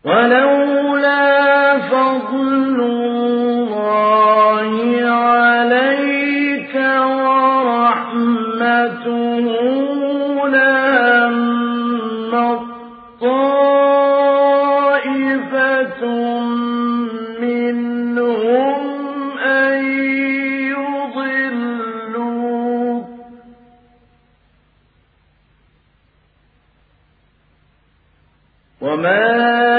ولولا فضل الله عليك ورحمته لهمت طائفة منهم أن يضلوك وما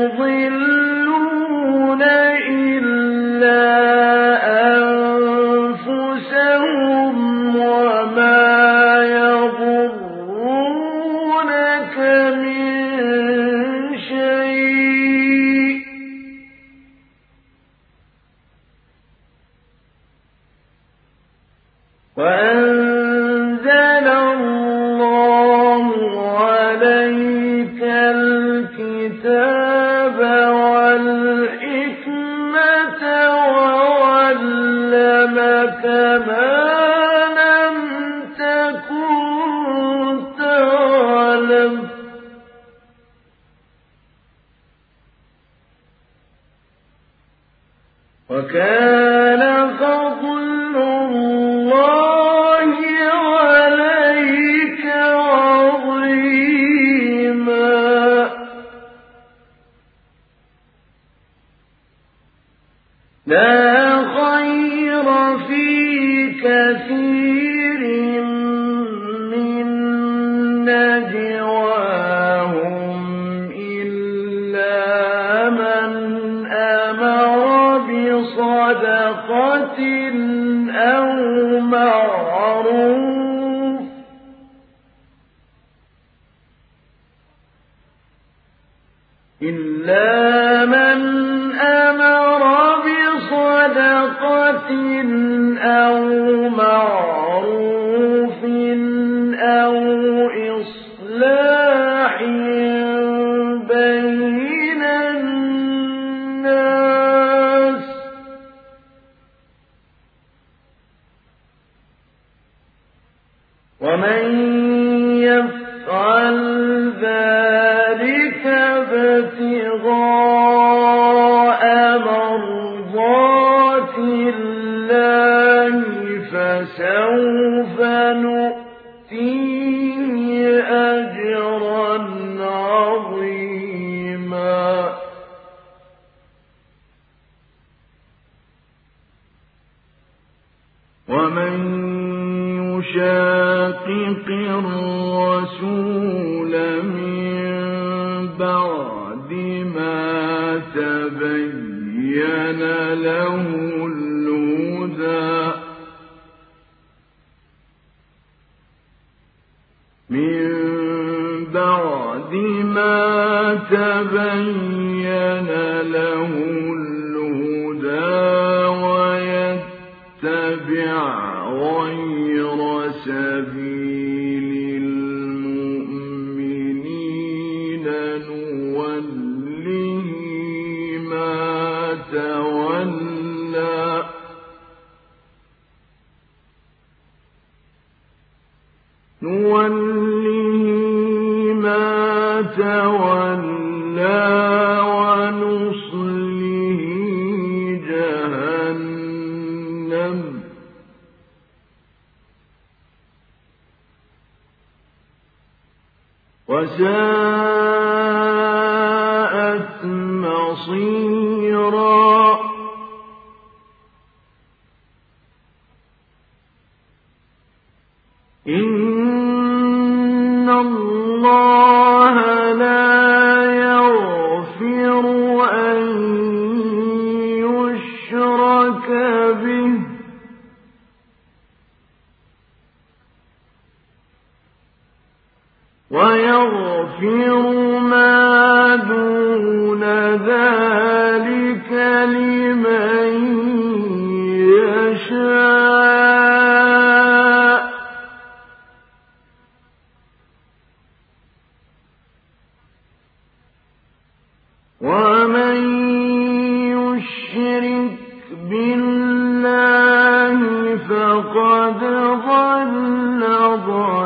يضلون إلا أنفسهم وما يضرونك من شيء وأنزل الله عليك الكتاب والحكمة وعلمك ما لم تكن تعلم وكان فضل الله عليك عظيما لا خير في كثير من نجواهم إلا من أمر بصدقة أو معروف إلا من أمر بصدقة أو معروف أو إصلاح بين الناس ومن يفعل ذلك ابتغاء مرضات الله فسوف نؤتيه أجرا عظيما ومن يشاقق الرسول من بعد ما تبين له الهدى ويتبع غير سبيل المؤمنين نوله ما تولى ونصله جهنم وساءت مصيرا إن الله لا يغفر أن يشرك به ويغفر ما دون ذلك لمن يشاء ومن يشرك بالله فقد ضل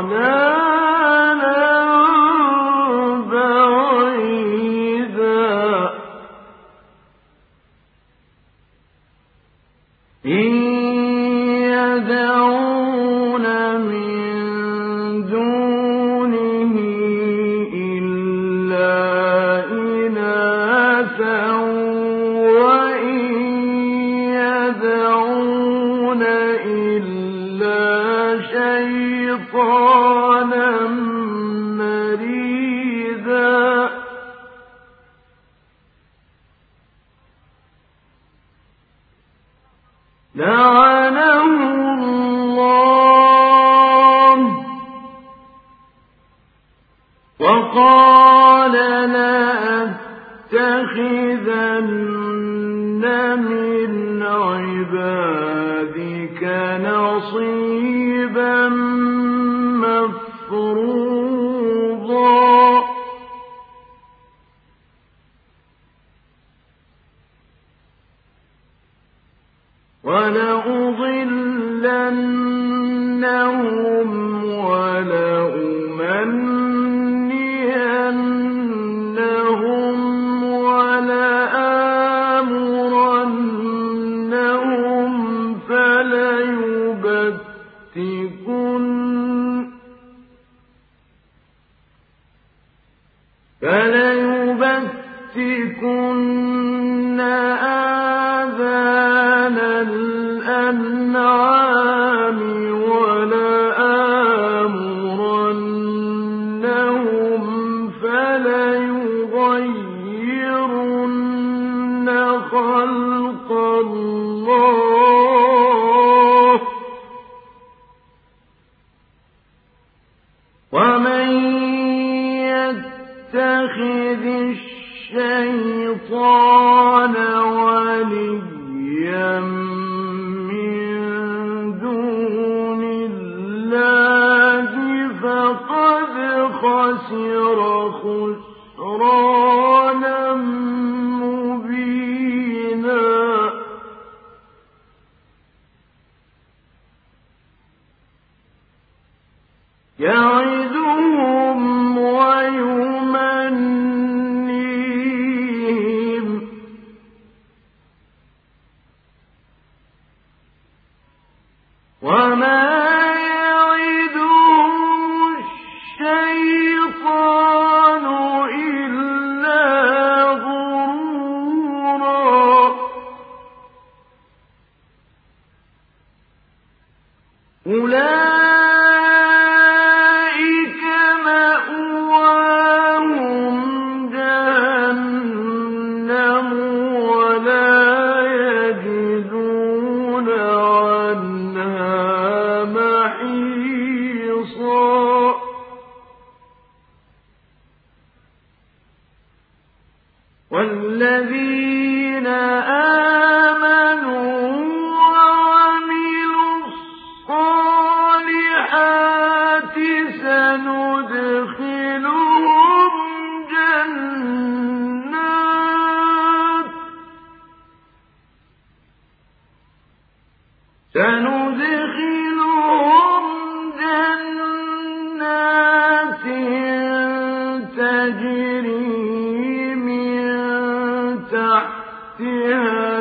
ضلالا بعيدا لعنه الله وقال لأتخذن من عبادك نصيبا مفروضا ولأضلنهم ولأمنينهم ولآمرنهم فليبتكن آذان الأنعام ولآمرنهم فليغيرن خلق الله ومن يتخذ الشيطان وليا من دون الله فقد خسر خسرانا مبينا يعدهم ويمنيهم وما يعدهم الشيطان إلا غرورا أولئك مأواهم جهنم ولا يجدون عنها محيصا والذين آمنوا وعملوا الصالحات سندخلهم جنات تجري من تحتها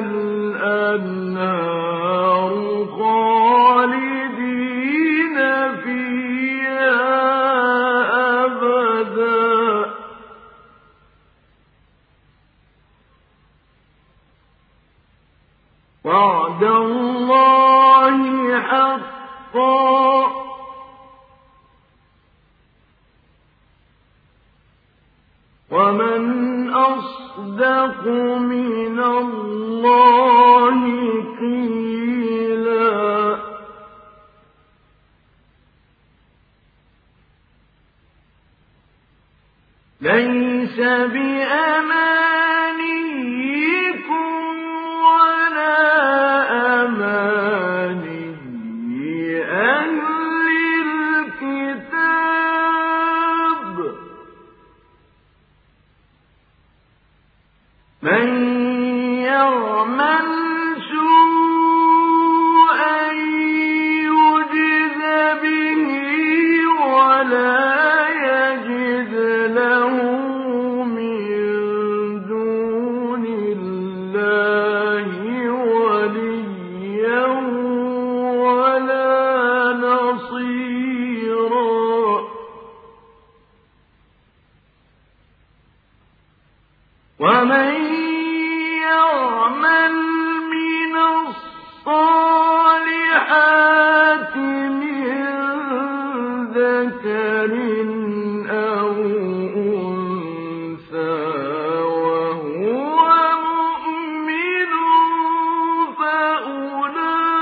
الأنهار خالدين فيها أبدا وعد الله حقا ومن أصدق من الله قيلا ليس بأمانيكم ولا أماني أهل الكتاب من يعمل سوءا يجز به ولا يجد له من دون الله وليا ولا نصيرا ومن يعمل من الصالحات من ذكر أو أنثى وهو مؤمن فأولئك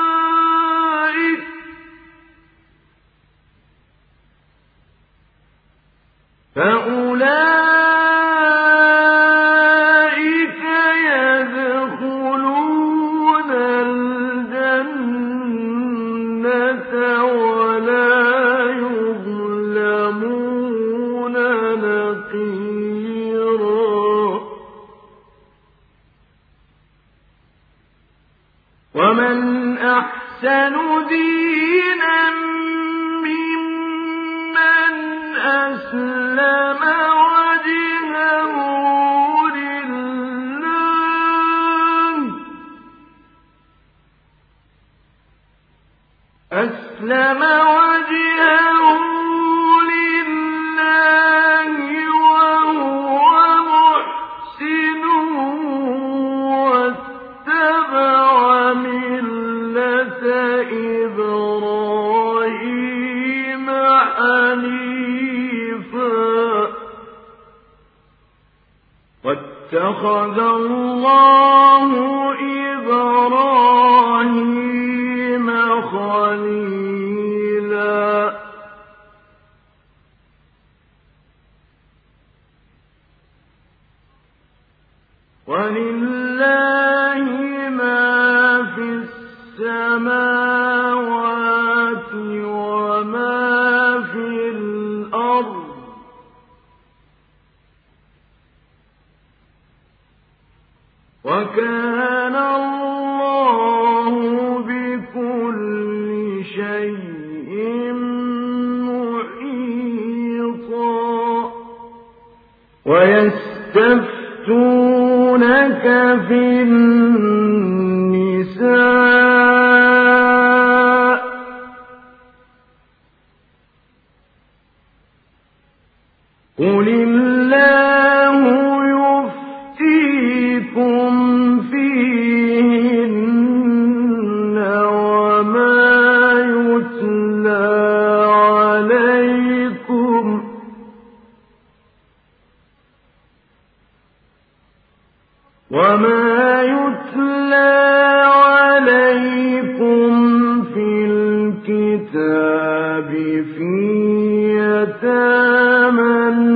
ومن أحسن دينا ممن أسلم وجهه لله وهو محسن واتبع ملة إبراهيم حنيفا واتخذ الله إبراهيم خليلا ولله ما في السماوات وما في الأرض وكان الله بكل شيء محيطا ويستفتونك في النساء قل الله يفتيكم فيهن وما يتلى عليكم في الكتاب في يتامى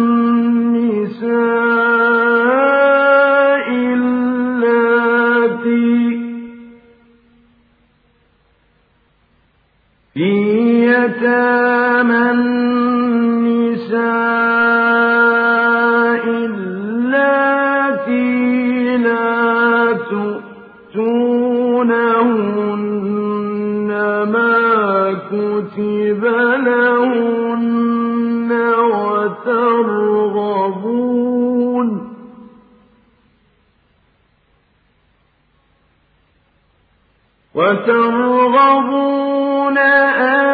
النساء اللاتي لا تؤتونهن ما كتب لهن وترغبون أن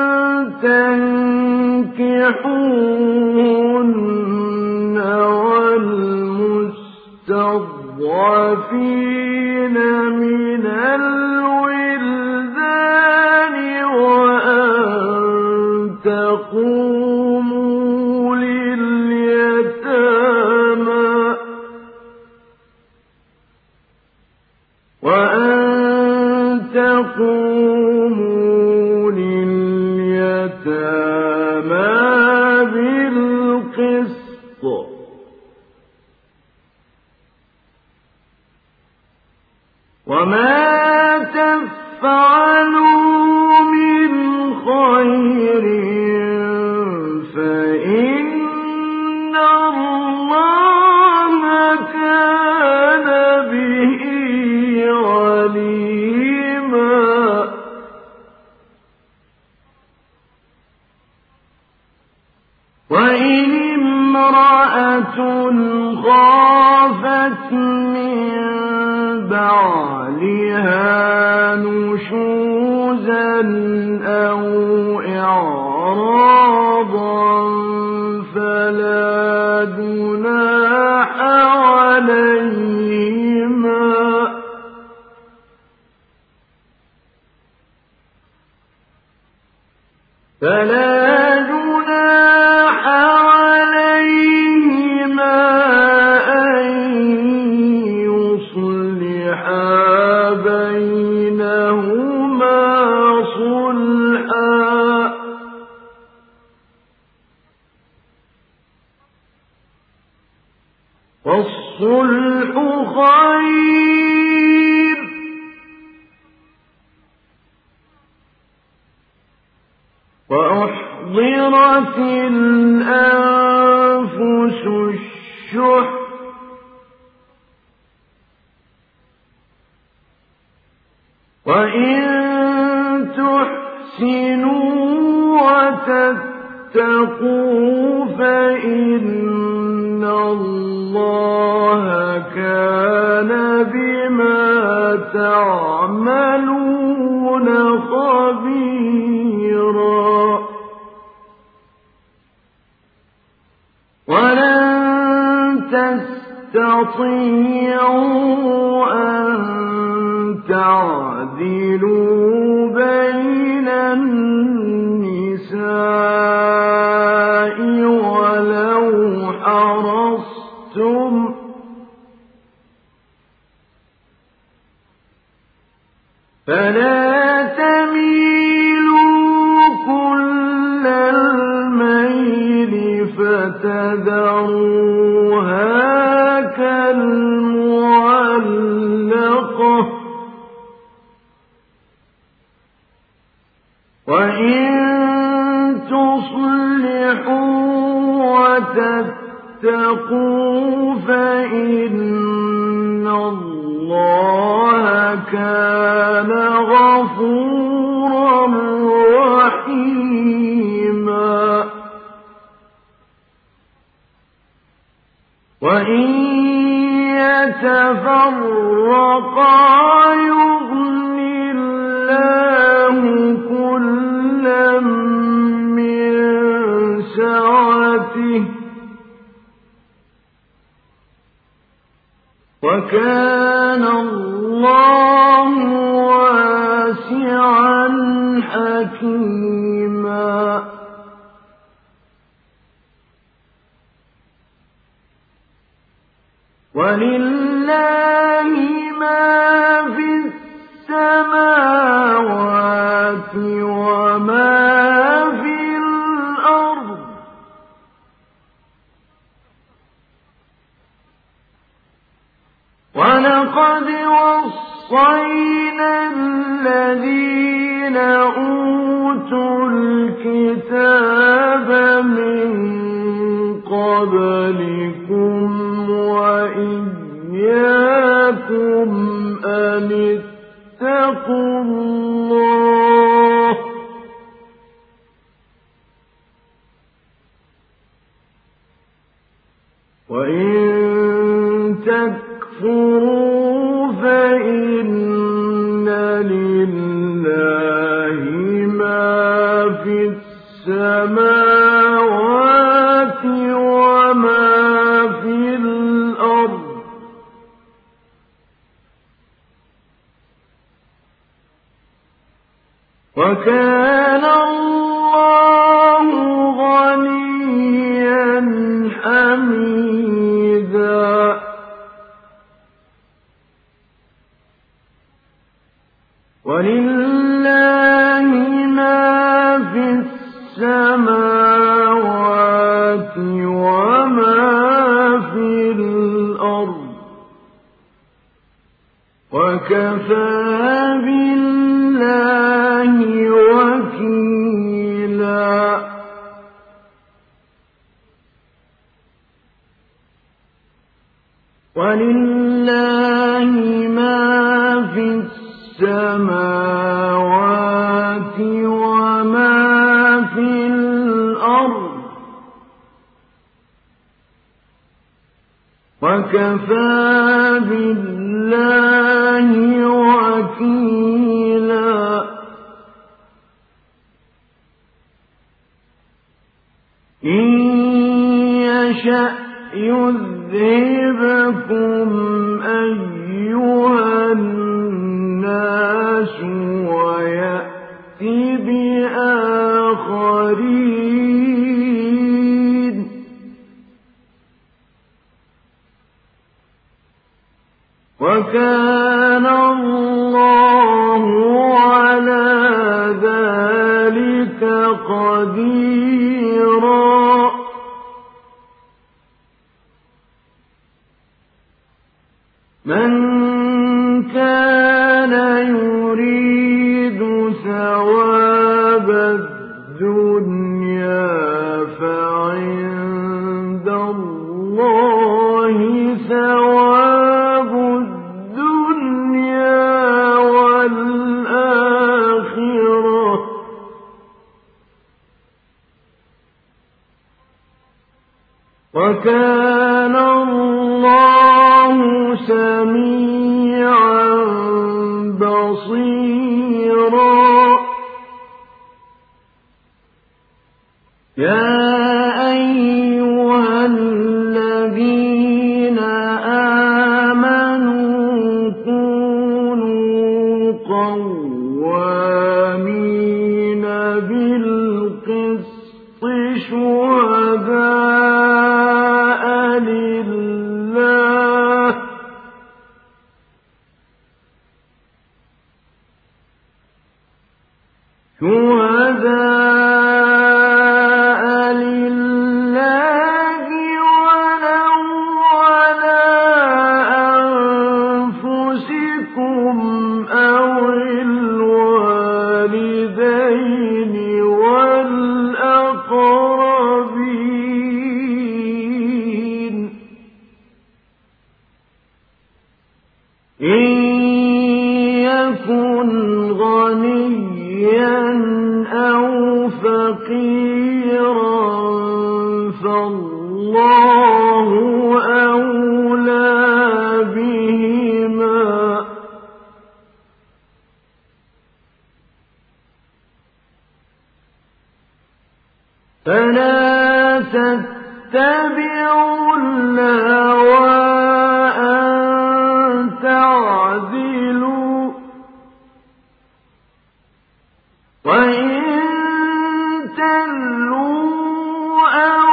تنكحوهن والمستضعفين من الولدان وأن تقوموا لليتامى بالقسط وما تفعلوا من خير فإن الله كان به عليما وإن امرأة خافت من بعلها نشوزا أو إعراضا فلا جناح عليهما أن يصلحا بينهما صلحا والصلح خير وأحضرت الأنفس الشح وإن تحسنوا وتتقوا فإن الله كان بما تعملون خبيرا ولن تستطيعوا أن تعدلوا بين النساء ولو حرصتم فلا تميلوا كل الميل فتذروها كالمعلقة وإن تصلحوا وتتقوا فإن الله كان غفورا رحيما وإن يتفرقا يغن الله كلا من سعته وكان الله واسعا حكيما ولله ما في السماوات وما في الأرض ولقد وصينا الذين أوتوا الكتاب من قبلكم وإياكم أن اتقوا الله وإن تكفروا فإن لله ما في السماوات وما في الأرض وكان الله غنيا حميدا ولله ما في السماوات وما في الأرض وكفى بالله وكيلا ولله ما في السماوات وما في الأرض وكفى بالله وكيلا إن يشأ يذهبكم أيها الناس ويأتي بآخرين وكان الله على ذلك قديرا من كان يريد ثواب الدنيا فعند الله ثواب الدنيا والآخرة وكان الله سميعا بصيرا يا أيها الذين آمنوا كونوا قوامين بالقسط شهداء لله ولو على أنفسكم أو الوالدين والأقربين إن يكن غنيا أو فقيرا فالله أولى بهما فلا تتبعوا الهوى أن تعدلوا وإن تلووا أو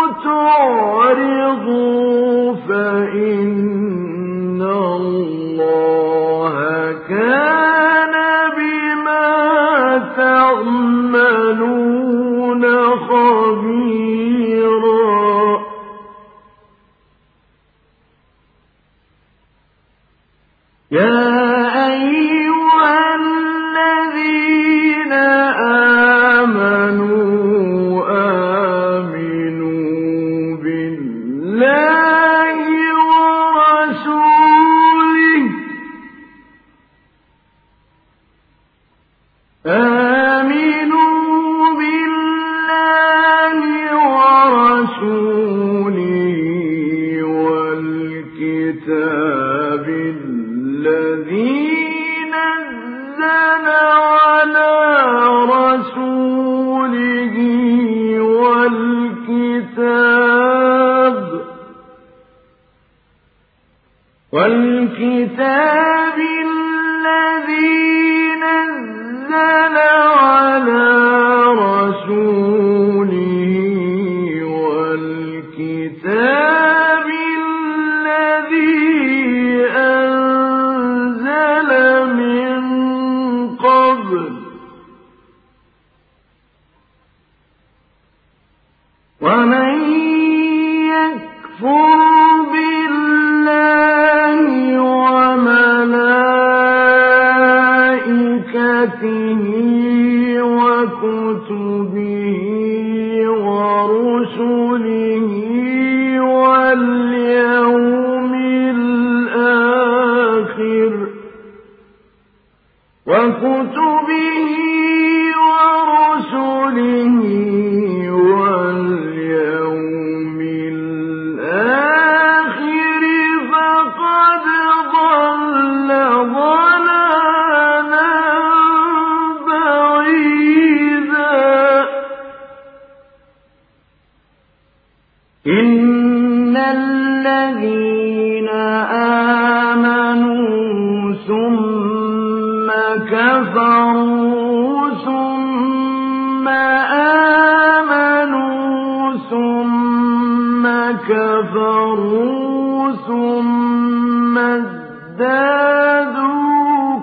تعرضوا فإن الله كان بما تعملون خبيرا يا أيها الذين آمنوا آمنوا بالله ورسوله والكتاب الذي نزل على رسوله والكتاب الذي نزل على رسوله والكتاب الذي أنزل من قبل ومن يكفر بالله وملائكته وكتبه ورسله واليوم الآخر فقد ضل ضلالا بعيدا إن الذين آمنوا ثم كفروا ثم آمنوا ثم كفروا ثم ازدادوا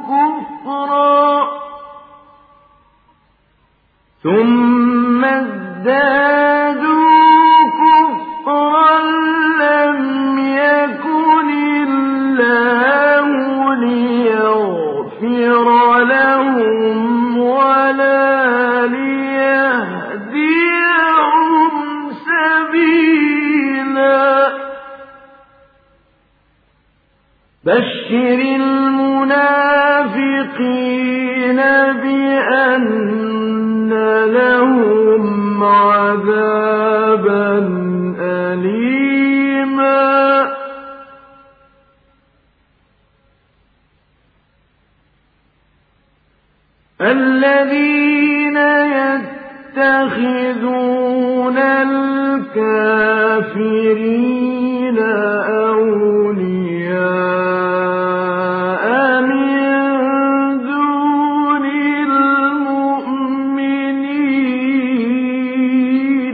كفرا لم يكن الله ليغفر لهم ولا ليهديهم سبيلا بشر المنافقين بأن لهم عذابا أليما الذين يتخذون الكافرين أولياء من دون المؤمنين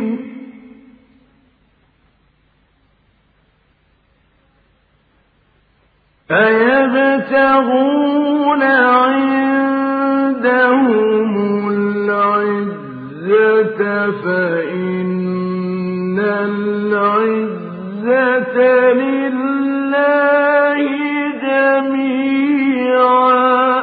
أيبتغون عندهم العزة فإن العزة لله جميعا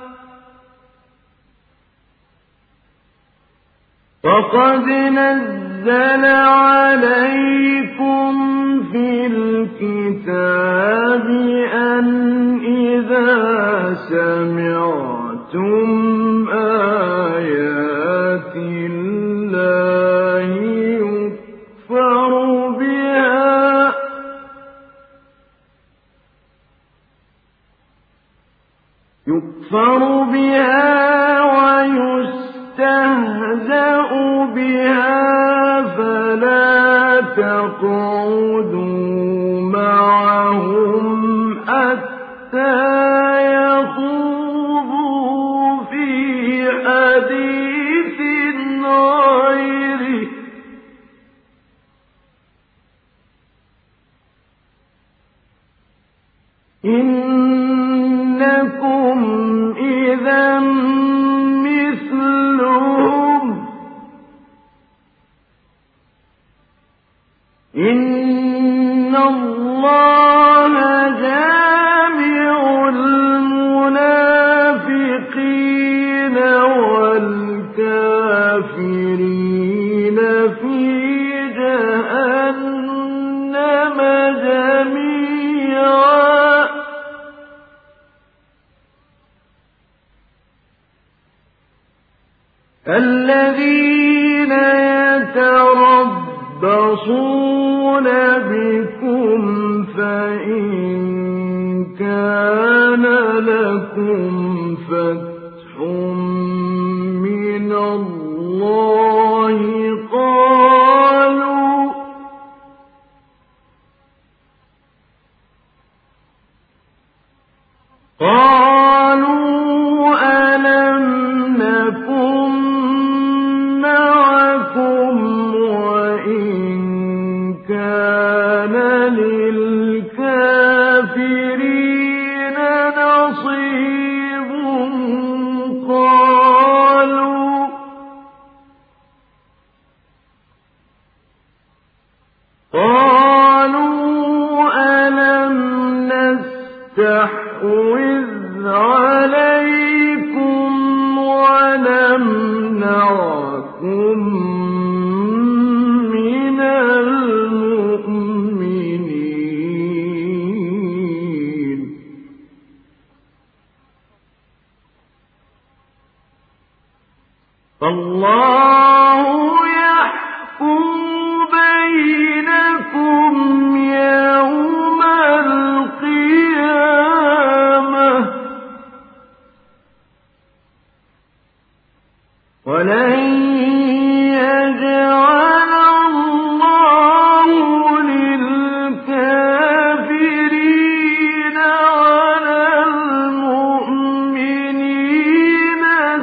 وقد نزل عليكم في الكتاب أن إذا سمعتم آيات الله يكفر بها ويستهزأ بها فلا تقعدوا معهم حتى يخوضوا في حديث غيره إنكم إذا مثلهم إن الله جامع المنافقين والكافرين في جهنم جميعا الذين يتربصون بكم فإن كان لكم فتح من الله قالوا ألم نكن معكم وإن كان للكافرين نصيب قالوا ألم نستحوذ عليكم ونمنعكم من المؤمنين فالله يحكم بينكم يوم القيامة ولن يجعل الله للكافرين على المؤمنين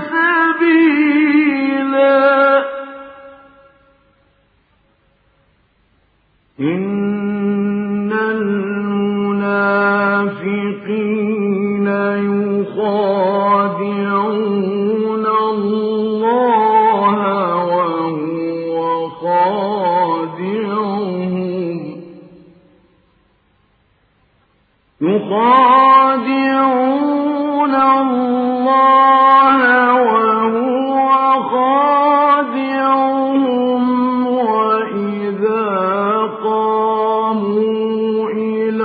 سبيلا إن المنافقين يخادعون الله وهو خادعهم يخادعون الله وهو خادعهم وإذا قاموا إلى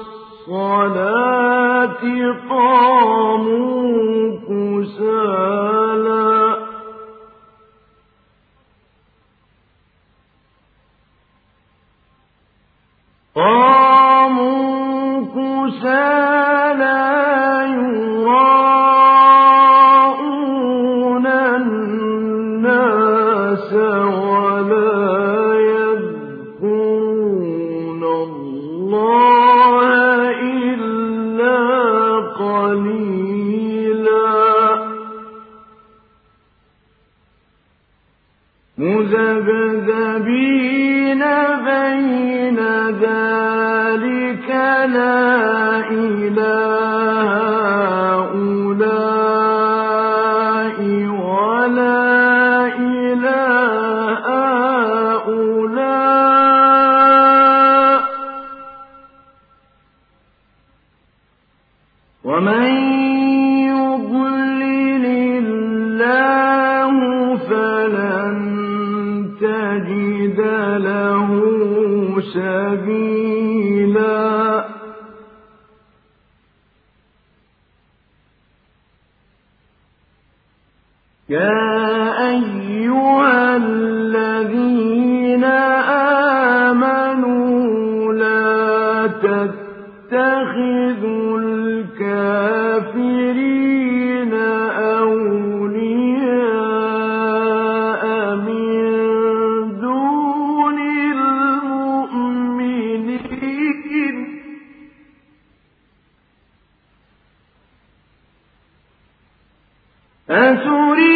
الصلاة قاموا كسالى يراءون مذبذبين بين ذلك لا إلى هؤلاء ولا إلى هؤلاء ومن يضلل الله فلن تجد له سبيلا يا أيها الذين آمنوا لا تتخذوا الكافرين أولياء من دون المؤمنين أتريدون